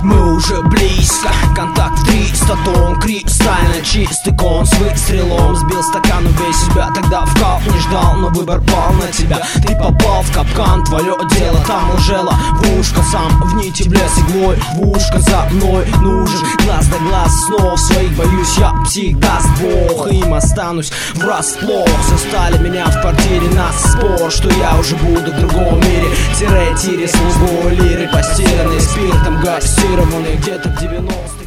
Мы уже близко, контакт 300 тонн, кристально чистый кон с выстрелом. Сбил стакан, убей себя, тогда вкал не ждал, но выбор пал на тебя. Ты попал в капкан, твое дело там лжела в ушко. Сам в нити влез иглой, в ушко за мной нужен. Глаз да глаз, снов своих боюсь я, псих даст Бог. Им останусь врасплох. Застали меня в квартире на спор, что я уже буду в другом мире. Тире-тире, слугой лиры, постиранный спиртом, гастированный где-то в 90-х.